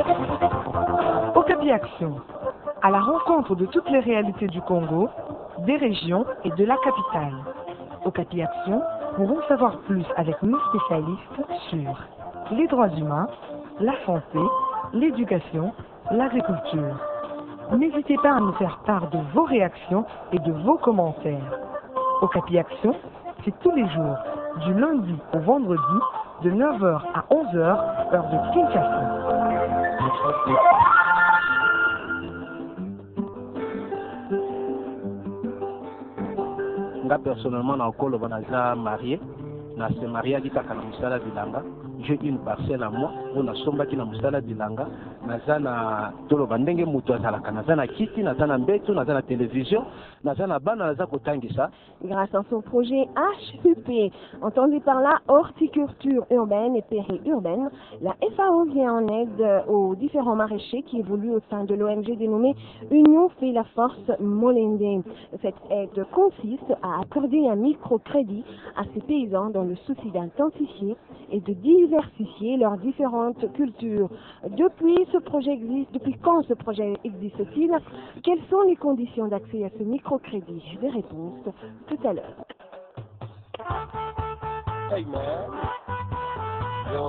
Okapi Action, à la rencontre de toutes les réalités du Congo, des régions et de la capitale. Okapi Action pour en savoir plus avec nos spécialistes sur les droits humains, la santé, l'éducation, l'agriculture. N'hésitez pas à nous faire part de vos réactions et de vos commentaires. Okapi Action, c'est tous les jours, du lundi au vendredi, de 9h à 11h, heure de Kinshasa. Moi personnellement, encore marié, je marié avec Musala Bilanga. J'ai une parcelle à moi, on a sombaki na Musala Bilanga, nazana tolo bandenge mutu azalaka, nazana kiti, nazana mbetu, nazana télévision, nazana bana naza kotangisa. Grâce à son projet HUP, entendu par là horticulture urbaine et périurbaine, la FAO vient en aide aux différents maraîchers qui évoluent au sein de l'ONG dénommée Union fait la force Molende. Cette aide consiste à accorder un microcrédit à ces paysans dans le souci d'intensifier et de diversifier leurs différentes cultures. Depuis quand ce projet existe-t-il? Quelles sont les conditions d'accès à ce microcrédit? Des réponses tout à l'heure. Hey man, yo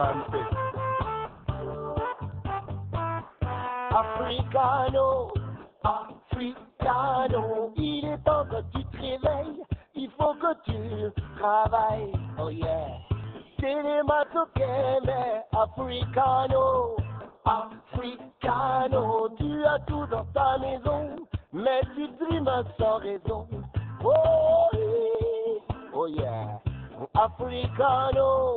Africano, Africano, il est temps que tu te réveilles, il faut que tu travailles, oh yeah. Télématokeme, Africano, Africano, tu as tout dans ta maison, mais tu trimes sans raison. Oh yeah, oh yeah. Africano,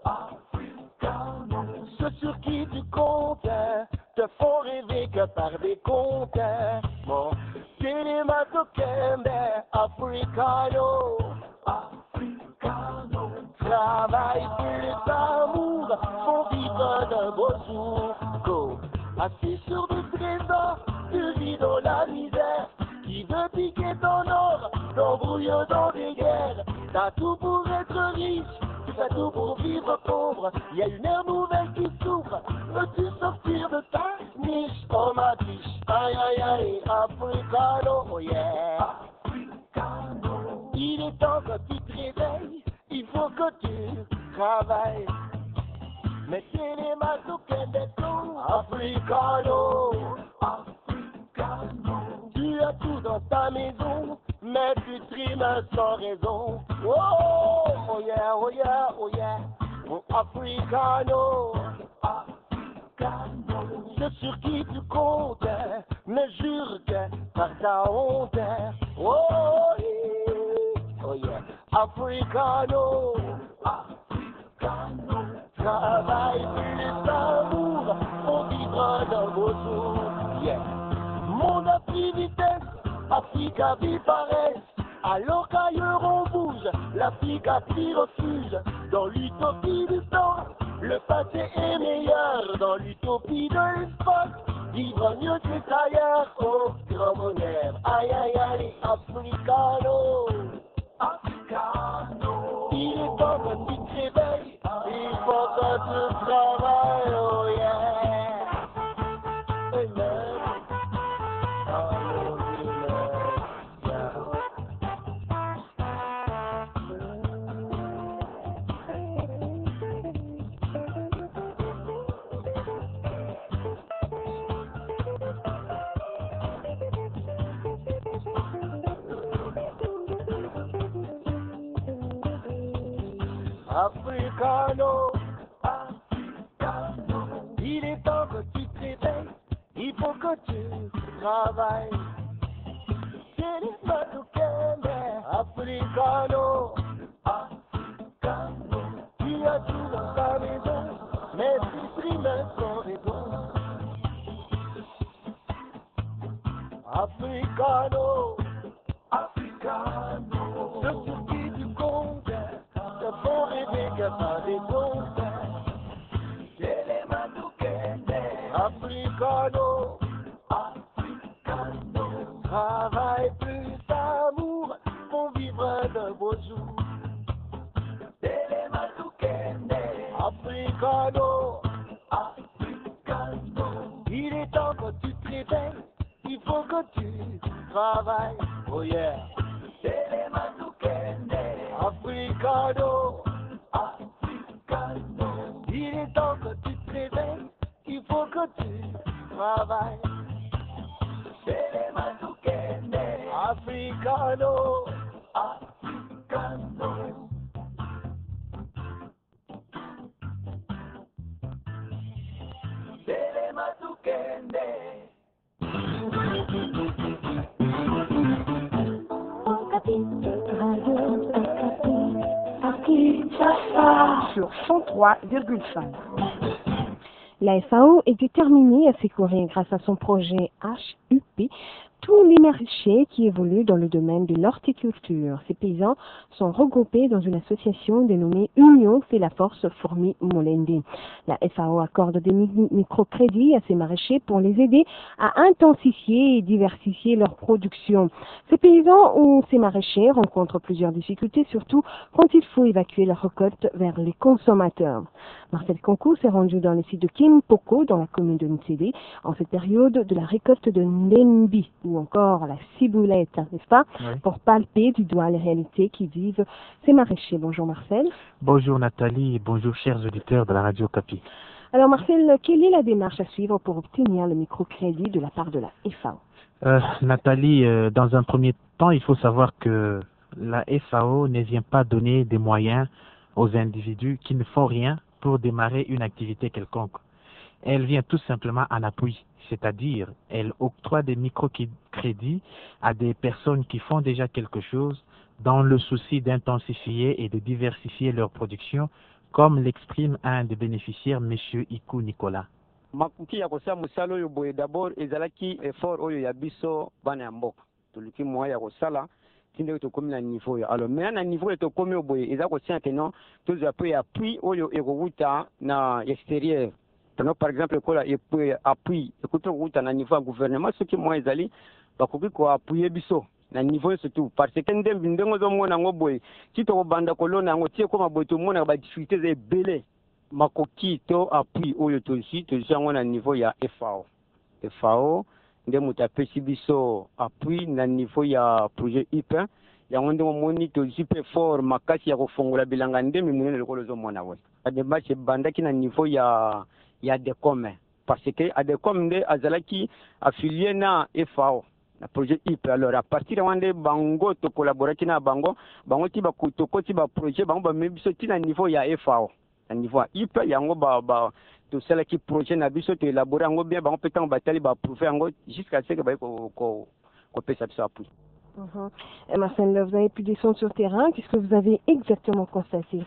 Africano, ceux sur qui tu comptes te font rêver que par des comptes. Mon Télématokeme, Africano, Africano, travail plus amour, font vivre d'un beau jour. Go, assis sur des trésors, tu vis dans la misère. Qui veut piquer ton or, t'embrouille dans des guerres. T'as tout pour être riche, tu fais tout pour vivre pauvre. Y a une ère nouvelle qui s'ouvre, veux-tu sortir de ta niche? Oh ma biche, aïe aïe aïe, Africano, oh yeah. Africano, il est temps que tu te réveilles, il faut que tu travailles. Mettez les mazouken des tons, Africano, Africano. Tu as tout dans ta maison, mais tu trimes sans raison. Oh, oh yeah, oh yeah, oh yeah. Oh, Africano, Africano. Ceux sur qui tu comptes ne jure que par ta honte. Oh yeah, oh yeah. Africano, Africano. Travail plus d'amour, on vivra dans vos jours. Yeah. Mon appui vitesse, Africa vit paresse. Alors qu'ailleurs on bouge, l'Africa refuse. Dans l'utopie du temps, le passé est meilleur. Dans l'utopie de l'espace, vivre mieux que ailleurs. Oh, grand bonheur, aïe aïe aïe, Africano, Africano. Il est temps que tu te réveilles, il faut que tu travailles, oh yeah. Amen. Africano, Africano, il est temps que tu te réveilles, il faut que tu travailles. C'est les Mazouken, Africano, Africano, tu as tout dans ta maison, mais tu trimes sans raison. Africano, Africano, ceux sur qui tu comptes te font rêver que t'as des comptes. C'est les Mazouken, Africano, Africano. Travail plus d'amour, font vivre de beaux jours. C'est les Mazouken, Africano, Africano. Il est temps que tu te réveilles, il faut que tu travailles. Oh yeah. Africano, Africano. Il est temps que tu te réveilles, il faut que tu travailles. Africano, Africano. Sur 103,5. La FAO est déterminée à secourir grâce à son projet HUP tous les maraîchers qui évoluent dans le domaine de l'horticulture. Ces paysans sont regroupés dans une association dénommée Union fait la force Fourmi Molendi. La FAO accorde des microcrédits à ces maraîchers pour les aider à intensifier et diversifier leur production. Ces paysans ou ces maraîchers rencontrent plusieurs difficultés, surtout quand il faut évacuer leur récolte vers les consommateurs. Marcel Concours s'est rendu dans les sites de Kimpoko, dans la commune de Nsede, en cette période de la récolte de Ndembi, ou encore la ciboulette, n'est-ce pas, oui, pour palper du doigt les réalités qui vivent ces maraîchers. Bonjour Marcel. Bonjour Nathalie et bonjour chers auditeurs de la radio Capi. Alors Marcel, quelle est la démarche à suivre pour obtenir le microcrédit de la part de la FAO? Nathalie, dans un premier temps, il faut savoir que la FAO ne vient pas donner des moyens aux individus qui ne font rien pour démarrer une activité quelconque. Elle vient tout simplement en appui, c'est-à-dire elle octroie des microcrédits à des personnes qui font déjà quelque chose dans le souci d'intensifier et de diversifier leur production, comme l'exprime un des bénéficiaires, M. Ikou Nicolas. Makuki ya kosa musalo yo boye d'abord ezalaki effort oyo ya biso bana ya mboka toluki moya ya kosala tinde to komi na niveau yo alors mais na niveau to komi yo boye eza ko sien que non tous appui oyo ekowuta na extérieur. Donc, par exemple, quand il y a appui, écoutez, na niveau gouvernement, ce qui moi ezali, bakoki ko appuyer biso na niveau surtout parce que ndembi ndengo zo mona ngo boye, ti to banda kolona ngo tie ko maboto mona ba difficultés e belé. Makoki to appui oyo to si ngo na niveau ya FAO. FAO ndemo tapesi biso appui na niveau ya projet IPA. Yango ndemo moni to super fort makasi ya kofongola bilanga ndemi munene lokolo zo mona we. Ademba che banda ki na niveau ya des communs parce que à des communs de azalaki affilié na FAO na projet IP alors à partir de wande bango to collaborer na bango ti ba kutoko ti ba projet bango ba mebiso ti na niveau ya FAO na niveau IP yango ba to sala ki projet na biso to élaborer yango bien bango petango batali ba approuver yango jusqu'à ce que ba ko pesa biso appui. Marcel, vous avez pu descendre sur terrain, qu'est-ce que vous avez exactement constaté?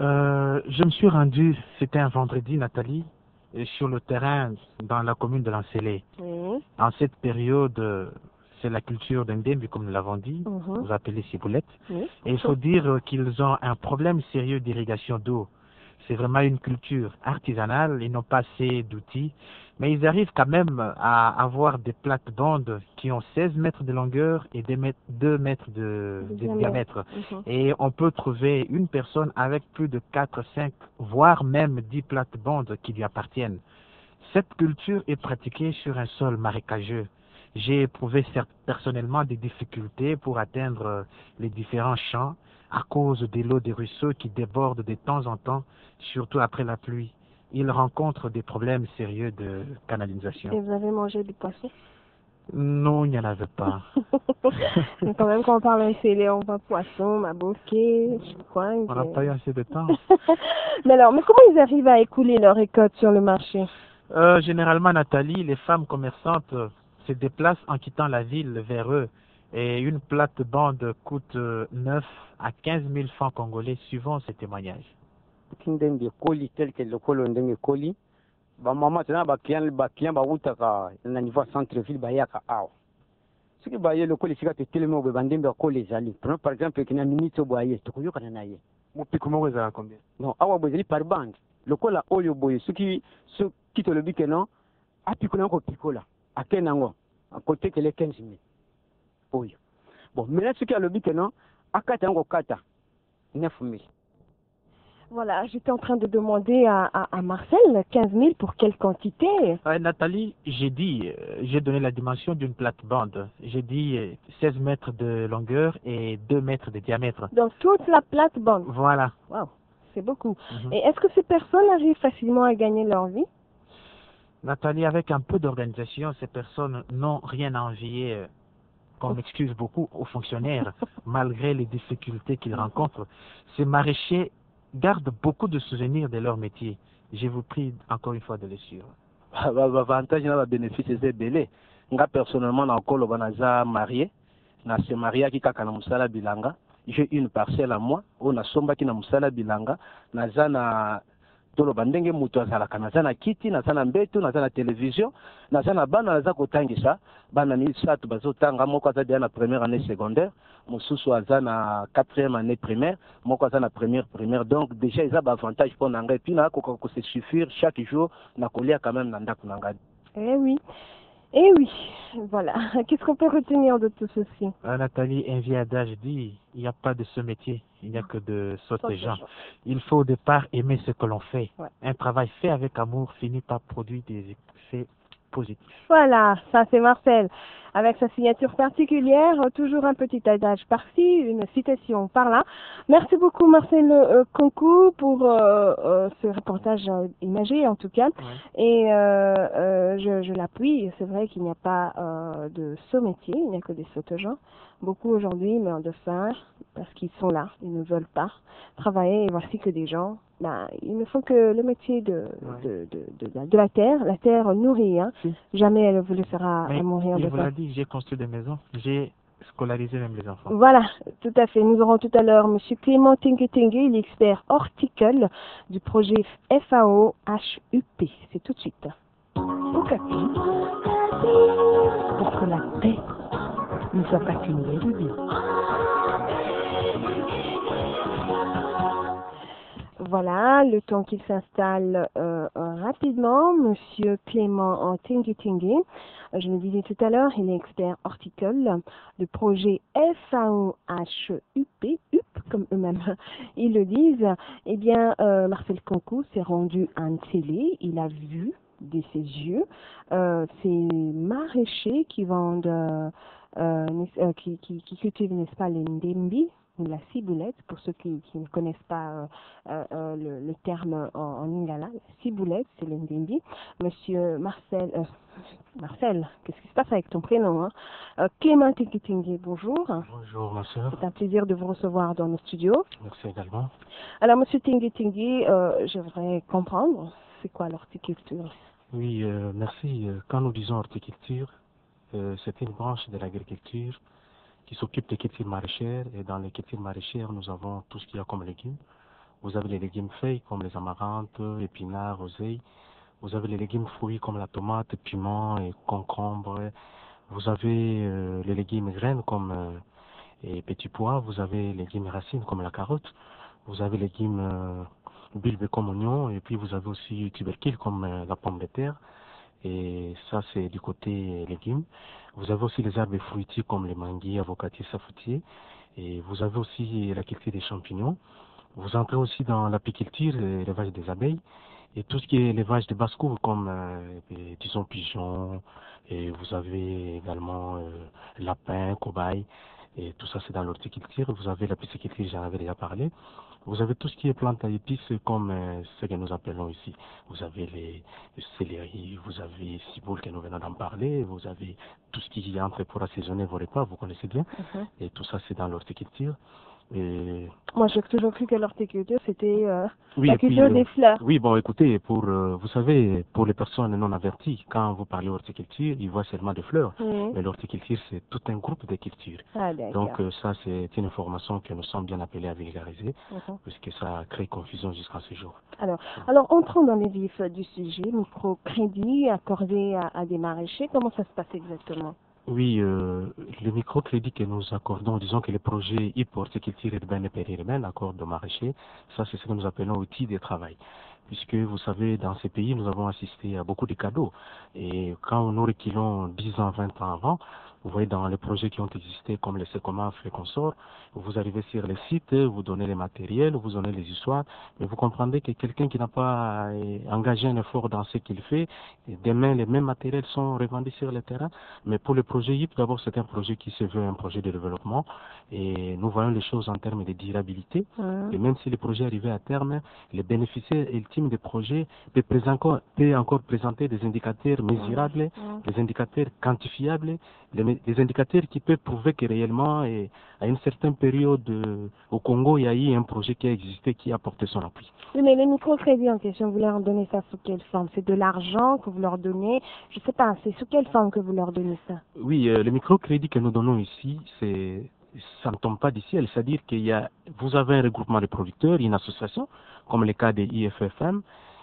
Je me suis rendu, c'était un vendredi Nathalie, sur le terrain dans la commune de Lancélé. Oui. En cette période, c'est la culture d'Ndembi, comme nous l'avons dit, vous appelez ciboulette. Oui. Et il faut dire qu'ils ont un problème sérieux d'irrigation d'eau. C'est vraiment une culture artisanale, ils n'ont pas assez d'outils, mais ils arrivent quand même à avoir des plates-bandes qui ont 16 mètres de longueur et 2 mètres de diamètre. Et on peut trouver une personne avec plus de 4, 5, voire même 10 plates-bandes qui lui appartiennent. Cette culture est pratiquée sur un sol marécageux. J'ai éprouvé personnellement des difficultés pour atteindre les différents champs à cause de l'eau des ruisseaux qui débordent de temps en temps, surtout après la pluie. Ils rencontrent des problèmes sérieux de canalisation. Et vous avez mangé du poisson? Non, il n'y en avait pas. Mais quand même, quand on parle d'un scellé, on voit poisson, maboké, quoi. On n'a pas eu assez de temps. Mais comment ils arrivent à écouler leur récolte sur le marché? Généralement, Nathalie, les femmes commerçantes se déplacent en quittant la ville vers eux. Et une plate-bande coûte 9 à 15 000 francs congolais suivant ces témoignages. Ndenge koli tel que le kolo ndenge koli ba mama tena ba client ba utaka na niveau centre ville ba yaka aw ce qui ba ye le koli sika te telemo be bandembe koli zali par exemple kina minute bo aye to koyoka na ye mo pikumo weza combien non awa bo zali par bande le kola oyo boye ce qui to le bike non a pikona ko pikola akenango à côté que les 15 000 oyo bon mais là ce qui a le bike non akata ngo kata 9 000. Voilà, j'étais en train de demander à Marcel, 15 000 pour quelle quantité? Nathalie, j'ai donné la dimension d'une plate-bande. J'ai dit 16 mètres de longueur et 2 mètres de diamètre. Donc toute la plate-bande. Voilà. Waouh, c'est beaucoup. Et est-ce que ces personnes arrivent facilement à gagner leur vie? Nathalie, avec un peu d'organisation, ces personnes n'ont rien à envier, qu'on m'excuse beaucoup, aux fonctionnaires, malgré les difficultés qu'ils rencontrent. Ces maraîchers gardent beaucoup de souvenirs de leur métier. Je vous prie encore une fois de le suivre. Avantage na bénéfice c'est belé. Nga personnellement na kolo banaza marié, na se marié ki kaka na musala bilanga. J'ai une parcelle à moi, on a somba ki na musala bilanga, naza na tolo bandenge mutu azalaka naza na kiti, naza na mbeto, naza na télévision, naza na bana naza kotangisa, bana misatu bazotanga moko aza bien na première année secondaire, mosusu aza na quatrième année primaire, moko aza na première primaire. Donc déjà ils ont avantage pour nanga et puis na ko se suffire chaque jour na kolia quand même na ndako nanga. Eh oui, voilà. Qu'est-ce qu'on peut retenir de tout ceci? Nathalie, un vieil adage dit, il n'y a pas de ce métier, il n'y a que de sottes gens. Il faut au départ aimer ce que l'on fait. Ouais. Un travail fait avec amour finit par produire des effets positifs. Voilà, ça c'est Marcel. Avec sa signature particulière, toujours un petit adage par-ci, une citation par-là. Merci beaucoup Marcel Concours pour ce reportage imagé en tout cas. Ouais. Et je l'appuie, c'est vrai qu'il n'y a pas de saut métier, il n'y a que des sautes-gens. Beaucoup aujourd'hui meurent de faim parce qu'ils sont là, ils ne veulent pas travailler et voici que des gens, ils ne font que le métier de la terre nourrit, hein. Si. Jamais elle vous laissera mourir de faim. Je vous l'ai dit, j'ai construit des maisons, j'ai scolarisé même les enfants. Voilà, tout à fait. Nous aurons tout à l'heure M. Clément Tingue-Tingue, il est expert horticole du projet FAO HUP. C'est tout de suite. Ok. Pour que la paix ne soit pas qu'une mélodie. Voilà, le temps qu'il s'installe rapidement, Monsieur Clément Tingue-Tingue, je le disais tout à l'heure, il est expert horticole du projet FAO-HUP, comme eux-mêmes ils le disent. Eh bien, Marcel Concours s'est rendu à Ntélé, il a vu de ses yeux ces maraîchers qui vendent, qui cultivent, n'est-ce pas, les ndembi, la ciboulette, pour ceux qui ne connaissent pas le terme en lingala, la ciboulette, c'est le ndembi. Monsieur Marcel, qu'est-ce qui se passe avec ton prénom, hein? Clément Tingue-Tingue, bonjour. Bonjour, ma soeur. C'est un plaisir de vous recevoir dans nos studios. Merci également. Alors, Monsieur Tingue-Tingue, j'aimerais comprendre, c'est quoi l'horticulture? Oui, merci. Quand nous disons horticulture, c'est une branche de l'agriculture qui s'occupe des cultures maraîchères. Et dans les cultures maraîchères, nous avons tout ce qu'il y a comme légumes. Vous avez les légumes feuilles comme les amarantes, épinards, oseilles. Vous avez les légumes fruits comme la tomate, piment et concombre. Vous avez les légumes graines comme et petits pois. Vous avez les légumes racines comme la carotte. Vous avez les légumes bulbes comme oignons. Et puis vous avez aussi tubercules comme la pomme de terre. Et ça, c'est du côté légumes. Vous avez aussi les arbres fruitiers comme les manguiers, avocatiers, safoutiers. Et vous avez aussi la culture des champignons. Vous entrez aussi dans l'apiculture, l'élevage des abeilles. Et tout ce qui est élevage de basse-cour comme, disons, pigeons. Et vous avez également lapins, cobayes. Et tout ça, c'est dans l'horticulture. Vous avez la pisciculture, j'en avais déjà parlé. Vous avez tout ce qui est plantes à épices comme ce que nous appelons ici. Vous avez les céleri, vous avez ciboule que nous venons d'en parler, vous avez tout ce qui entre pour assaisonner vos repas, vous connaissez bien. Et tout ça, c'est dans l'horticulture. Et... Moi, j'ai toujours cru que l'horticulture, c'était la culture des fleurs. Oui, bon, écoutez, vous savez, pour les personnes non averties, quand vous parlez horticulture, ils voient seulement des fleurs. Mais l'horticulture, c'est tout un groupe de cultures. Donc, ça, c'est une information que nous sommes bien appelés à vulgariser, puisque ça crée confusion jusqu'à ce jour. Alors, entrons dans les vifs du sujet. Microcrédit accordé à des maraîchers, comment ça se passe exactement? Oui, le microcrédit que nous accordons, disons que les projets horticulture urbaine et périurbaine accordent aux maraîchers, ça c'est ce que nous appelons outils de travail. Puisque vous savez, dans ces pays, nous avons assisté à beaucoup de cadeaux. Et quand nous reculons 10 ans, 20 ans avant, Vous voyez, dans les projets qui ont existé, comme les Secomaf et consorts, vous arrivez sur les sites, vous donnez les matériels, vous donnez les histoires, mais vous comprendrez que quelqu'un qui n'a pas engagé un effort dans ce qu'il fait, demain, les mêmes matériels sont revendus sur le terrain. Mais pour le projet YIP, d'abord, c'est un projet qui se veut un projet de développement, et nous voyons les choses en termes de durabilité. Et même si le projet arrivait à terme, les bénéficiaires ultimes des projets peut encore présenter des indicateurs mesurables, des indicateurs quantifiables, des indicateurs qui peuvent prouver que réellement, à une certaine période au Congo, il y a eu un projet qui a existé, qui a apporté son appui. Oui, mais les microcrédits en question, vous leur donnez ça sous quelle forme? C'est de l'argent que vous leur donnez? Je ne sais pas, c'est sous quelle forme que vous leur donnez ça? Oui, le microcrédit que nous donnons ici, ça ne tombe pas du ciel, c'est-à-dire vous avez un regroupement de producteurs, une association, comme le cas des IFFM,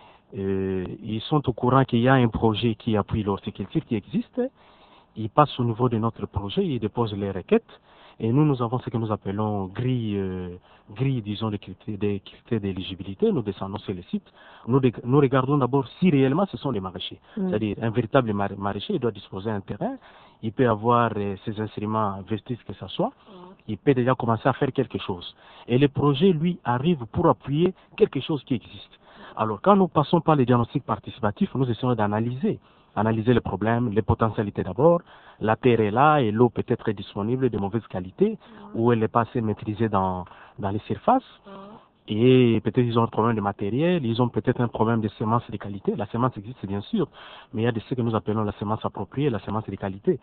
ils sont au courant qu'il y a un projet qui appuie l'horticulture qui existe, ils passent au niveau de notre projet, ils déposent les requêtes, et nous avons ce que nous appelons grille, disons, des critères d'éligibilité. Nous descendons sur le site. Nous regardons d'abord si réellement ce sont les maraîchers. C'est-à-dire, un véritable maraîcher, il doit disposer d'un terrain, il peut avoir ses instruments vestis que ce soit, il peut déjà commencer à faire quelque chose. Et le projet, lui, arrive pour appuyer quelque chose qui existe. Alors, quand nous passons par les diagnostics participatifs, nous essayons d'analyser les problèmes, les potentialités d'abord. La terre est là et l'eau peut être disponible de mauvaise qualité ou elle n'est pas assez maîtrisée dans les surfaces. Et peut-être ils ont un problème de matériel, ils ont peut-être un problème de semences de qualité. La semence existe bien sûr, mais il y a de ce que nous appelons la semence appropriée, la semence de qualité.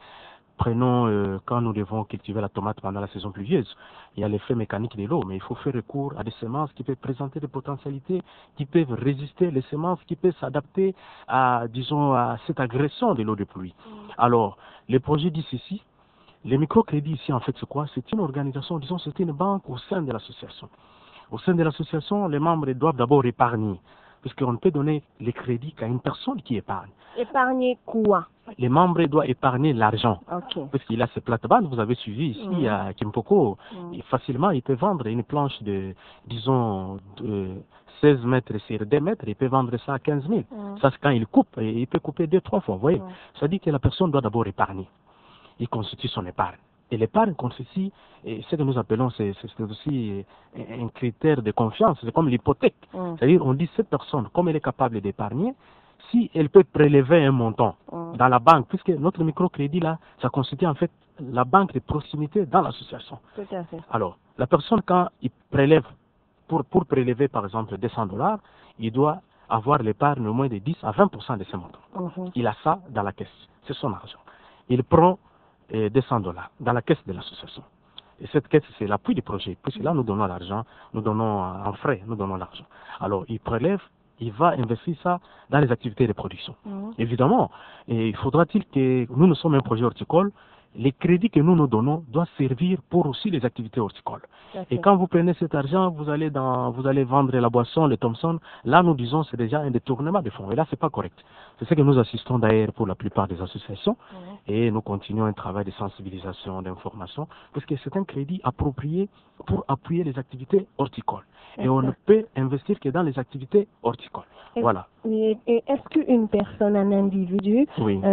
Prenons quand nous devons cultiver la tomate pendant la saison pluvieuse, il y a l'effet mécanique de l'eau, mais il faut faire recours à des semences qui peuvent présenter des potentialités, qui peuvent résister, les semences qui peuvent s'adapter à, disons, à cette agression de l'eau de pluie. Alors, le projet dit ceci, les microcrédits ici, en fait, c'est quoi? C'est une organisation, disons, c'est une banque au sein de l'association. Au sein de l'association, les membres doivent d'abord épargner, puisqu'on ne peut donner les crédits qu'à une personne qui épargne. Épargner quoi? Les membres doivent épargner l'argent. Okay. Parce qu'il a ces plates-bandes, vous avez suivi ici à Kimpoko. Et facilement, il peut vendre une planche de, disons, de 16 mètres sur 2 mètres, il peut vendre ça à 15 000. Ça, c'est quand il coupe, et il peut couper 2-3 fois, vous voyez. Ça dit que la personne doit d'abord épargner. Il constitue son épargne. Et l'épargne constitue, ce que nous appelons, c'est aussi un critère de confiance, c'est comme l'hypothèque. C'est-à-dire, on dit cette personne, comme elle est capable d'épargner, si elle peut prélever un montant dans la banque, puisque notre microcrédit là, ça constitue en fait la banque de proximité dans l'association. Tout à fait. Alors, la personne quand il prélève, pour prélever par exemple $200, il doit avoir l'épargne au moins de 10 à 20% de ce montant. Il a ça dans la caisse, c'est son argent. Il prend $200 dans la caisse de l'association. Et cette caisse, c'est l'appui du projet, puisque là nous donnons l'argent, nous donnons en frais, nous donnons l'argent. Alors, il prélève, il va investir ça dans les activités de production. Évidemment, il faudra-t-il que nous sommes un projet horticole, les crédits que nous donnons doivent servir pour aussi les activités horticoles. Et quand vous prenez cet argent, vous allez vendre la boisson, le Thomson, là nous disons c'est déjà un détournement de fonds. Et là c'est pas correct. C'est ce que nous assistons d'ailleurs pour la plupart des associations. Et nous continuons un travail de sensibilisation, d'information, parce que c'est un crédit approprié pour appuyer les activités horticoles. Et on ne peut investir que dans les activités horticoles. Voilà. Et est-ce qu'une personne, un individu,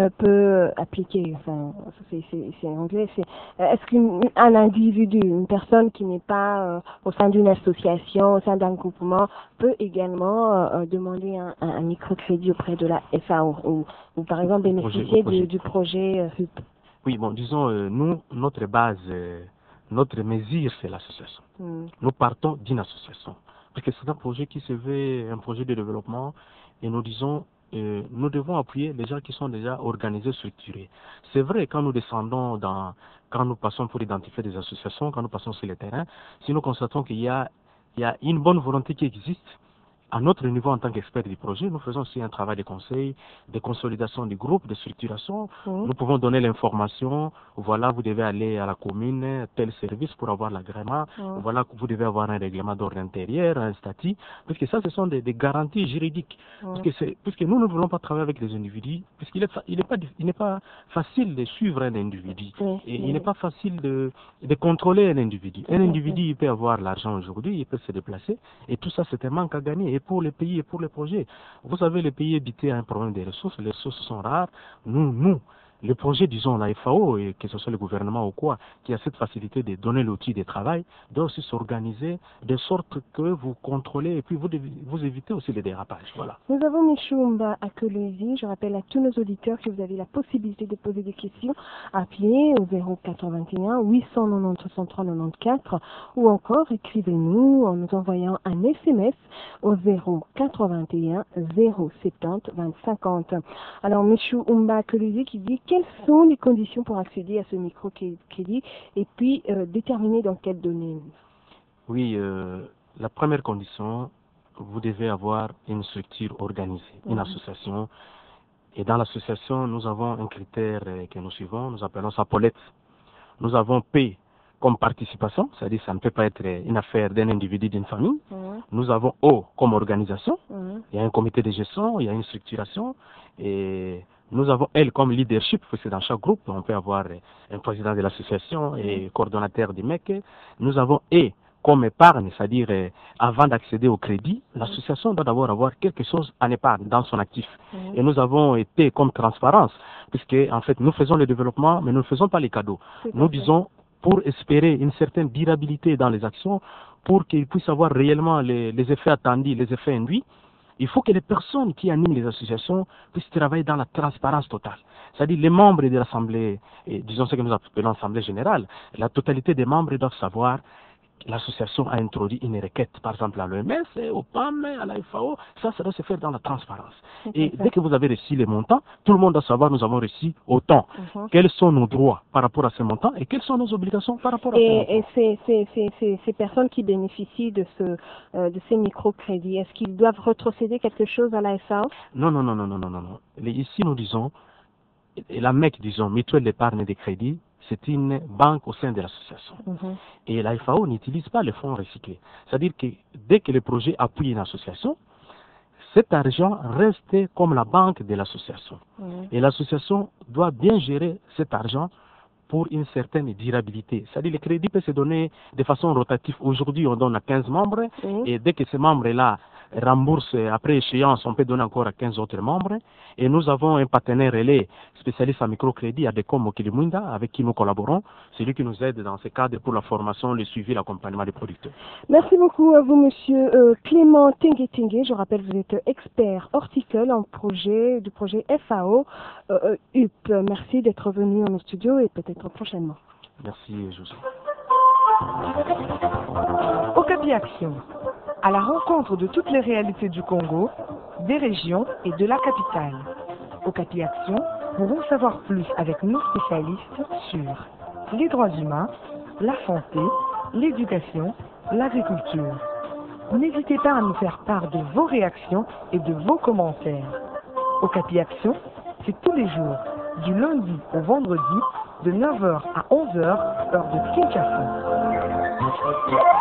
peut appliquer, enfin, c'est anglais, est-ce qu'un individu, une personne qui n'est pas au sein d'une association, au sein d'un groupement, peut également demander un microcrédit auprès de la FAO ou par exemple bénéficier du projet HUP? Oui, bon, disons, nous, notre base, notre mesure, c'est l'association. Nous partons d'une association. Parce que c'est un projet qui se veut un projet de développement et nous disons, nous devons appuyer les gens qui sont déjà organisés, structurés. C'est vrai, quand nous descendons quand nous passons pour identifier des associations, quand nous passons sur le terrain, si nous constatons qu'il y a une bonne volonté qui existe, à notre niveau en tant qu'experts du projet, nous faisons aussi un travail de conseil, de consolidation du groupe, de structuration. Nous pouvons donner l'information, voilà, vous devez aller à la commune, tel service pour avoir l'agrément, voilà, vous devez avoir un règlement d'ordre intérieur, un statut, parce que ça, ce sont des garanties juridiques. Puisque nous ne voulons pas travailler avec les individus, puisqu'il n'est pas facile de suivre un individu, et il n'est pas facile de contrôler un individu. Un individu, il peut avoir l'argent aujourd'hui, il peut se déplacer, et tout ça, c'est un manque à gagner. Et pour les pays et pour les projets. Vous savez, les pays habités a un problème des ressources, les ressources sont rares. Nous, le projet, disons, la FAO, et que ce soit le gouvernement ou quoi, qui a cette facilité de donner l'outil de travail, doit aussi s'organiser de sorte que vous contrôlez et puis vous évitez aussi les dérapages. Voilà. Nous avons Michoumba à Kolwezi. Je rappelle à tous nos auditeurs que vous avez la possibilité de poser des questions. Appelez au 081 890 63 94 ou encore écrivez-nous en nous envoyant un SMS au 081 070 20 50. Alors, Michoumba à Kolwezi qui dit quelles sont les conditions pour accéder à ce microcrédit et puis déterminer dans quel domaine. Oui, la première condition, vous devez avoir une structure organisée, une association. Et dans l'association, nous avons un critère que nous suivons, nous appelons ça Paulette. Nous avons P comme participation, c'est-à-dire ça ne peut pas être une affaire d'un individu, d'une famille. Nous avons O comme organisation, il y a un comité de gestion, il y a une structuration. Et nous avons L comme leadership, parce que dans chaque groupe, on peut avoir un président de l'association et coordonnateur du MEC. Nous avons E comme épargne, c'est-à-dire avant d'accéder au crédit, l'association doit d'abord avoir quelque chose en épargne dans son actif. Et nous avons été comme transparence, puisque en fait nous faisons le développement, mais nous ne faisons pas les cadeaux. Nous disons pour espérer une certaine durabilité dans les actions, pour qu'ils puissent avoir réellement les effets attendus, les effets induits. Il faut que les personnes qui animent les associations puissent travailler dans la transparence totale. C'est-à-dire les membres de l'Assemblée, disons ce que nous appelons l'Assemblée générale, la totalité des membres doivent savoir l'association a introduit une requête, par exemple à l'OMS, au PAM, à la FAO, ça doit se faire dans la transparence. Et dès que vous avez reçu les montants, tout le monde doit savoir nous avons reçu autant. Quels sont nos droits par rapport à ces montants et quelles sont nos obligations par rapport à ces montants. Et ces personnes qui bénéficient de ces microcrédits, est-ce qu'ils doivent retrocéder quelque chose à la FAO? Non. Ici, nous disons, la MEC, disons, Mutuelle d'épargne et de crédit, c'est une banque au sein de l'association. Et la FAO n'utilise pas les fonds recyclés. C'est-à-dire que dès que le projet appuie une association, cet argent reste comme la banque de l'association. Et l'association doit bien gérer cet argent pour une certaine durabilité. C'est-à-dire que le crédit peut se donner de façon rotative. Aujourd'hui, on donne à 15 membres et dès que ces membres-là remboursent après échéance, on peut donner encore à 15 autres membres. Et nous avons un partenaire relais spécialiste en microcrédit, Adecom Okilimwinda, avec qui nous collaborons. C'est lui qui nous aide dans ce cadre pour la formation, le suivi, l'accompagnement des producteurs. Merci beaucoup à vous, monsieur Clément Tengue. Je rappelle, vous êtes expert horticole du projet FAO UP. Merci d'être venu en studio et peut-être prochainement. Merci, José. Okapi Action, à la rencontre de toutes les réalités du Congo, des régions et de la capitale. Okapi Action pour en savoir plus avec nos spécialistes sur les droits humains, la santé, l'éducation, l'agriculture. N'hésitez pas à nous faire part de vos réactions et de vos commentaires. Okapi Action, c'est tous les jours, du lundi au vendredi, de 9h à 11h, heure de Kinshasa.